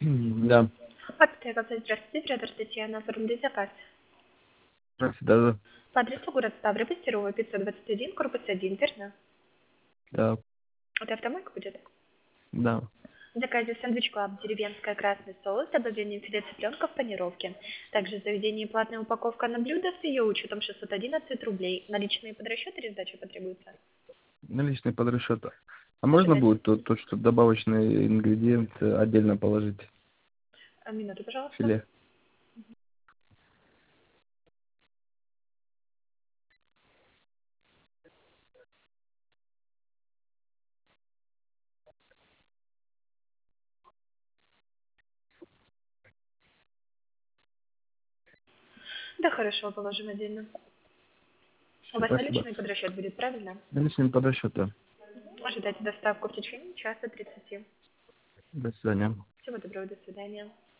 Да. Подстрекаться. Здравствуйте, оператор Татьяна, оформить заказ. Здравствуйте, да, По адресу город Ставрополь, Серова, 521, корпус 1, верно? да, Это автомойка будет? да. В заказе сэндвич клаб, деревенская красный соус, добавление филе цыпленка в панировке. Также в заведении платная упаковка на блюдо с ее учетом 611 рублей. Наличные под расчет или сдача потребуется? Наличный под расчет. А можно Ожидайте. будет то, что добавочные ингредиенты отдельно положить? Минуту, пожалуйста. Филе. Да, хорошо, положим отдельно. У Все, вас спасибо. наличный под расчет будет, правильно? Наличный под расчет, да. Ожидайте доставку в течение часа 30. До свидания. Всего доброго, до свидания.